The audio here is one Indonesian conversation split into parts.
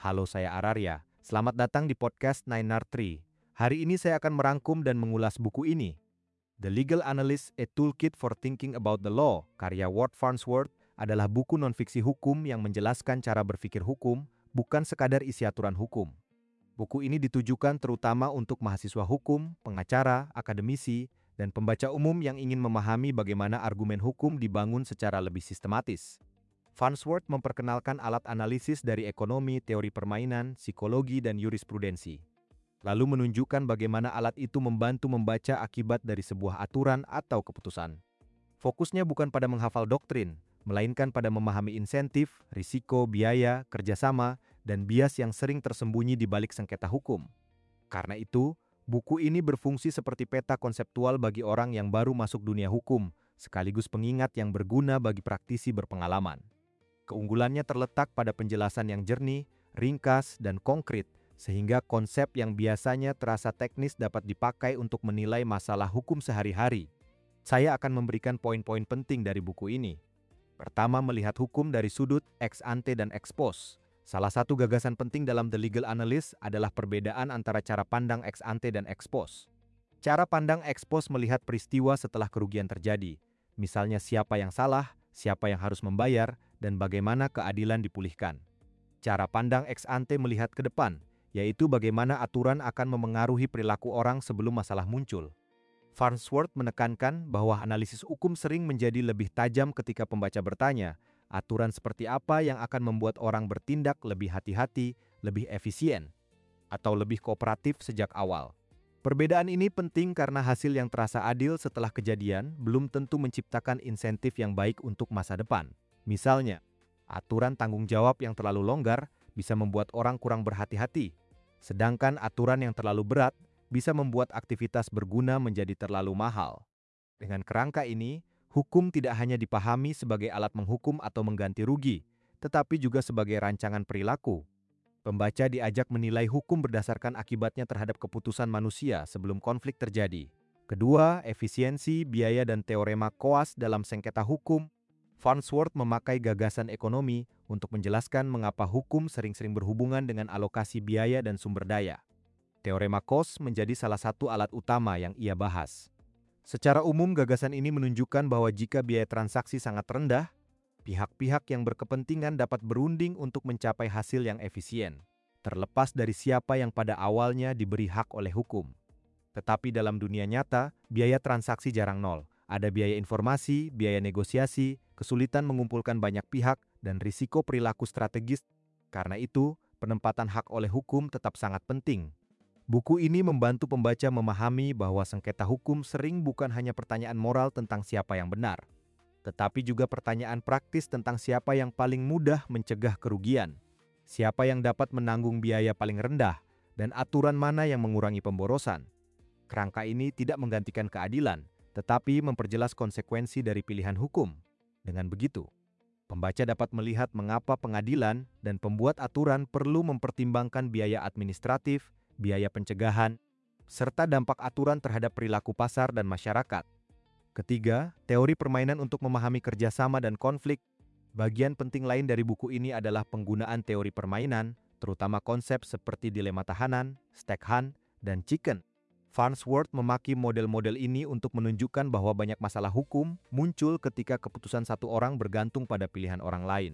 Halo, saya Ararya. Selamat datang di podcast 9R3. Hari ini saya akan merangkum dan mengulas buku ini. The Legal Analyst, A Toolkit for Thinking About the Law, karya Ward Farnsworth, adalah buku non-fiksi hukum yang menjelaskan cara berpikir hukum, bukan sekadar isi aturan hukum. Buku ini ditujukan terutama untuk mahasiswa hukum, pengacara, akademisi, dan pembaca umum yang ingin memahami bagaimana argumen hukum dibangun secara lebih sistematis. Farnsworth memperkenalkan alat analisis dari ekonomi, teori permainan, psikologi, dan jurisprudensi. Lalu menunjukkan bagaimana alat itu membantu membaca akibat dari sebuah aturan atau keputusan. Fokusnya bukan pada menghafal doktrin, melainkan pada memahami insentif, risiko, biaya, kerjasama, dan bias yang sering tersembunyi di balik sengketa hukum. Karena itu, buku ini berfungsi seperti peta konseptual bagi orang yang baru masuk dunia hukum, sekaligus pengingat yang berguna bagi praktisi berpengalaman. Keunggulannya terletak pada penjelasan yang jernih, ringkas, dan konkret, sehingga konsep yang biasanya terasa teknis dapat dipakai untuk menilai masalah hukum sehari-hari. Saya akan memberikan poin-poin penting dari buku ini. Pertama, melihat hukum dari sudut ex ante dan ex post. Salah satu gagasan penting dalam The Legal Analyst adalah perbedaan antara cara pandang ex ante dan ex post. Cara pandang ex post melihat peristiwa setelah kerugian terjadi. Misalnya siapa yang salah, siapa yang harus membayar, dan bagaimana keadilan dipulihkan. Cara pandang ex ante melihat ke depan, yaitu bagaimana aturan akan memengaruhi perilaku orang sebelum masalah muncul. Farnsworth menekankan bahwa analisis hukum sering menjadi lebih tajam ketika pembaca bertanya, aturan seperti apa yang akan membuat orang bertindak lebih hati-hati, lebih efisien, atau lebih kooperatif sejak awal. Perbedaan ini penting karena hasil yang terasa adil setelah kejadian belum tentu menciptakan insentif yang baik untuk masa depan. Misalnya, aturan tanggung jawab yang terlalu longgar bisa membuat orang kurang berhati-hati, sedangkan aturan yang terlalu berat bisa membuat aktivitas berguna menjadi terlalu mahal. Dengan kerangka ini, hukum tidak hanya dipahami sebagai alat menghukum atau mengganti rugi, tetapi juga sebagai rancangan perilaku. Pembaca diajak menilai hukum berdasarkan akibatnya terhadap keputusan manusia sebelum konflik terjadi. Kedua, efisiensi, biaya, dan teorema koas dalam sengketa hukum. Farnsworth memakai gagasan ekonomi untuk menjelaskan mengapa hukum sering-sering berhubungan dengan alokasi biaya dan sumber daya. Teorema cost menjadi salah satu alat utama yang ia bahas. Secara umum, gagasan ini menunjukkan bahwa jika biaya transaksi sangat rendah, pihak-pihak yang berkepentingan dapat berunding untuk mencapai hasil yang efisien, terlepas dari siapa yang pada awalnya diberi hak oleh hukum. Tetapi dalam dunia nyata, biaya transaksi jarang nol. Ada biaya informasi, biaya negosiasi, kesulitan mengumpulkan banyak pihak, dan risiko perilaku strategis. Karena itu, penempatan hak oleh hukum tetap sangat penting. Buku ini membantu pembaca memahami bahwa sengketa hukum sering bukan hanya pertanyaan moral tentang siapa yang benar, tetapi juga pertanyaan praktis tentang siapa yang paling mudah mencegah kerugian, siapa yang dapat menanggung biaya paling rendah, dan aturan mana yang mengurangi pemborosan. Kerangka ini tidak menggantikan keadilan, tetapi memperjelas konsekuensi dari pilihan hukum. Dengan begitu, pembaca dapat melihat mengapa pengadilan dan pembuat aturan perlu mempertimbangkan biaya administratif, biaya pencegahan, serta dampak aturan terhadap perilaku pasar dan masyarakat. Ketiga, teori permainan untuk memahami kerjasama dan konflik. Bagian penting lain dari buku ini adalah penggunaan teori permainan, terutama konsep seperti dilema tahanan, stake hunt, dan chicken. Farnsworth memaki model-model ini untuk menunjukkan bahwa banyak masalah hukum muncul ketika keputusan satu orang bergantung pada pilihan orang lain.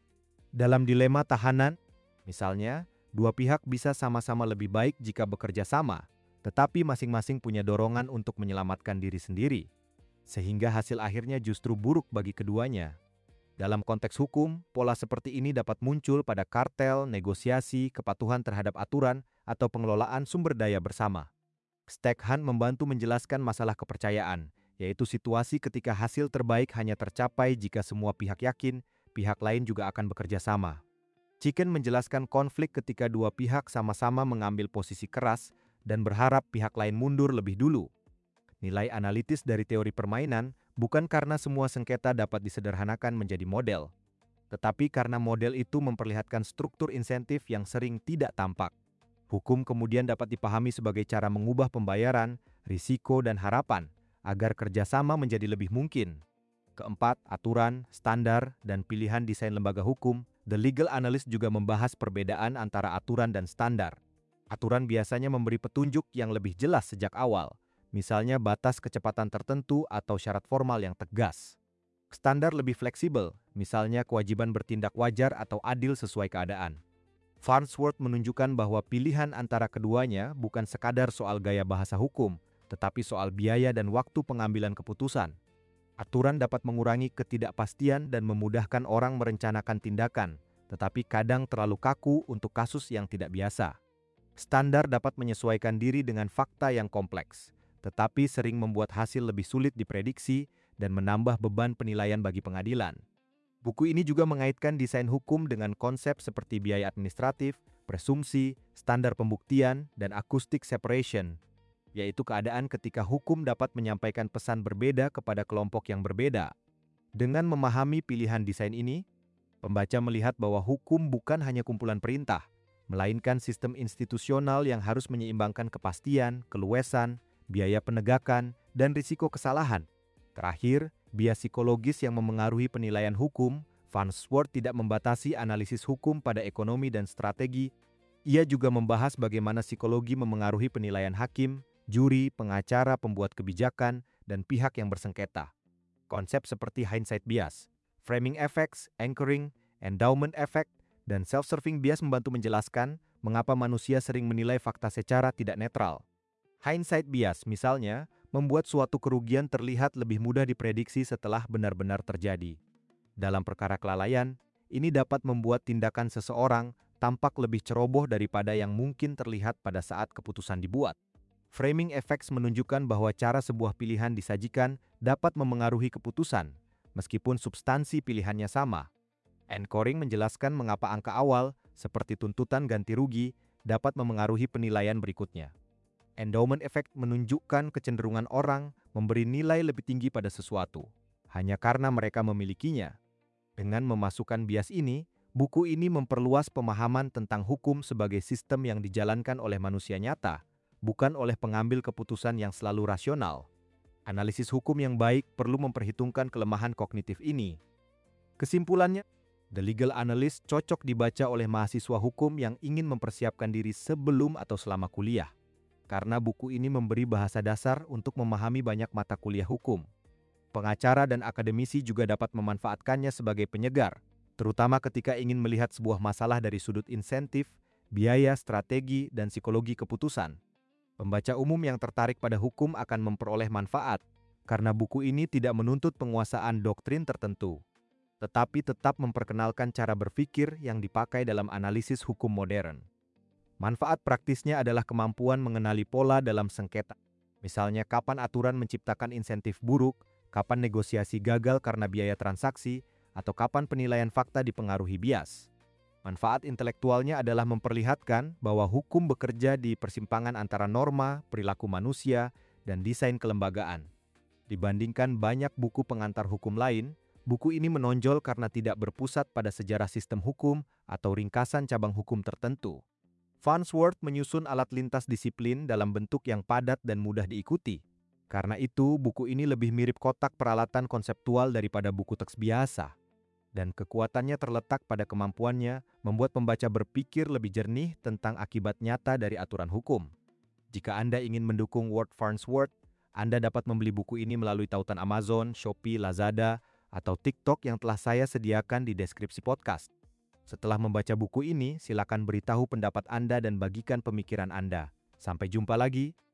Dalam dilema tahanan, misalnya, dua pihak bisa sama-sama lebih baik jika bekerja sama, tetapi masing-masing punya dorongan untuk menyelamatkan diri sendiri, sehingga hasil akhirnya justru buruk bagi keduanya. Dalam konteks hukum, pola seperti ini dapat muncul pada kartel, negosiasi, kepatuhan terhadap aturan, atau pengelolaan sumber daya bersama. Stake hunt membantu menjelaskan masalah kepercayaan, yaitu situasi ketika hasil terbaik hanya tercapai jika semua pihak yakin, pihak lain juga akan bekerja sama. Chicken menjelaskan konflik ketika dua pihak sama-sama mengambil posisi keras dan berharap pihak lain mundur lebih dulu. Nilai analitis dari teori permainan bukan karena semua sengketa dapat disederhanakan menjadi model, tetapi karena model itu memperlihatkan struktur insentif yang sering tidak tampak. Hukum kemudian dapat dipahami sebagai cara mengubah pembayaran, risiko, dan harapan agar kerjasama menjadi lebih mungkin. Keempat, aturan, standar, dan pilihan desain lembaga hukum The Legal Analyst juga membahas perbedaan antara aturan dan standar. Aturan biasanya memberi petunjuk yang lebih jelas sejak awal, misalnya batas kecepatan tertentu atau syarat formal yang tegas. Standar lebih fleksibel, misalnya kewajiban bertindak wajar atau adil sesuai keadaan. Farnsworth menunjukkan bahwa pilihan antara keduanya bukan sekadar soal gaya bahasa hukum, tetapi soal biaya dan waktu pengambilan keputusan. Aturan dapat mengurangi ketidakpastian dan memudahkan orang merencanakan tindakan, tetapi kadang terlalu kaku untuk kasus yang tidak biasa. Standar dapat menyesuaikan diri dengan fakta yang kompleks, tetapi sering membuat hasil lebih sulit diprediksi dan menambah beban penilaian bagi pengadilan. Buku ini juga mengaitkan desain hukum dengan konsep seperti biaya administratif, presumsi, standar pembuktian, dan acoustic separation, yaitu keadaan ketika hukum dapat menyampaikan pesan berbeda kepada kelompok yang berbeda. Dengan memahami pilihan desain ini, pembaca melihat bahwa hukum bukan hanya kumpulan perintah, melainkan sistem institusional yang harus menyeimbangkan kepastian, keluasan, biaya penegakan, dan risiko kesalahan. Terakhir, bias psikologis yang memengaruhi penilaian hukum. Farnsworth tidak membatasi analisis hukum pada ekonomi dan strategi. Ia juga membahas bagaimana psikologi memengaruhi penilaian hakim, juri, pengacara, pembuat kebijakan, dan pihak yang bersengketa. Konsep seperti hindsight bias, framing effects, anchoring, endowment effect, dan self-serving bias membantu menjelaskan mengapa manusia sering menilai fakta secara tidak netral. Hindsight bias, misalnya, membuat suatu kerugian terlihat lebih mudah diprediksi setelah benar-benar terjadi. Dalam perkara kelalaian, ini dapat membuat tindakan seseorang tampak lebih ceroboh daripada yang mungkin terlihat pada saat keputusan dibuat. Framing effects menunjukkan bahwa cara sebuah pilihan disajikan dapat memengaruhi keputusan, meskipun substansi pilihannya sama. Anchoring menjelaskan mengapa angka awal, seperti tuntutan ganti rugi, dapat memengaruhi penilaian berikutnya. Endowment effect menunjukkan kecenderungan orang memberi nilai lebih tinggi pada sesuatu, hanya karena mereka memilikinya. Dengan memasukkan bias ini, buku ini memperluas pemahaman tentang hukum sebagai sistem yang dijalankan oleh manusia nyata, bukan oleh pengambil keputusan yang selalu rasional. Analisis hukum yang baik perlu memperhitungkan kelemahan kognitif ini. Kesimpulannya, The Legal Analyst cocok dibaca oleh mahasiswa hukum yang ingin mempersiapkan diri sebelum atau selama kuliah. Karena buku ini memberi bahasa dasar untuk memahami banyak mata kuliah hukum. Pengacara dan akademisi juga dapat memanfaatkannya sebagai penyegar, terutama ketika ingin melihat sebuah masalah dari sudut insentif, biaya, strategi, dan psikologi keputusan. Pembaca umum yang tertarik pada hukum akan memperoleh manfaat, karena buku ini tidak menuntut penguasaan doktrin tertentu, tetapi tetap memperkenalkan cara berpikir yang dipakai dalam analisis hukum modern. Manfaat praktisnya adalah kemampuan mengenali pola dalam sengketa. Misalnya kapan aturan menciptakan insentif buruk, kapan negosiasi gagal karena biaya transaksi, atau kapan penilaian fakta dipengaruhi bias. Manfaat intelektualnya adalah memperlihatkan bahwa hukum bekerja di persimpangan antara norma, perilaku manusia, dan desain kelembagaan. Dibandingkan banyak buku pengantar hukum lain, buku ini menonjol karena tidak berpusat pada sejarah sistem hukum atau ringkasan cabang hukum tertentu. Farnsworth menyusun alat lintas disiplin dalam bentuk yang padat dan mudah diikuti. Karena itu, buku ini lebih mirip kotak peralatan konseptual daripada buku teks biasa. Dan kekuatannya terletak pada kemampuannya membuat pembaca berpikir lebih jernih tentang akibat nyata dari aturan hukum. Jika Anda ingin mendukung Word Farnsworth, Anda dapat membeli buku ini melalui tautan Amazon, Shopee, Lazada, atau TikTok yang telah saya sediakan di deskripsi podcast. Setelah membaca buku ini, silakan beritahu pendapat Anda dan bagikan pemikiran Anda. Sampai jumpa lagi.